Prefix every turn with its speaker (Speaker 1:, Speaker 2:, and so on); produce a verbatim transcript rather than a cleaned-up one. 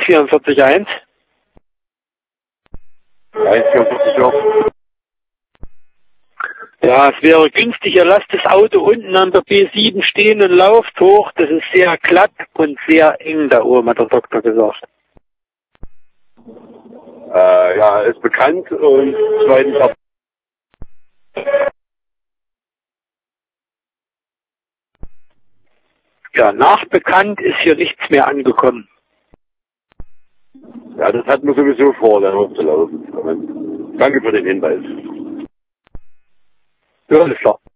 Speaker 1: vierundvierzig eins.
Speaker 2: eins vierundvierzig auch.
Speaker 1: Ja, es wäre günstig, ihr lasst das Auto unten an der B sieben stehen und lauft hoch. Das ist sehr glatt und sehr eng da oben, hat der Doktor gesagt.
Speaker 2: Äh, ja, ist bekannt und zweitens auch.
Speaker 1: Ja, nachbekannt ist hier nichts mehr angekommen.
Speaker 2: Ja, das hatten wir sowieso vor, da hochzulaufen. Danke für den Hinweis.
Speaker 1: Ja, alles klar.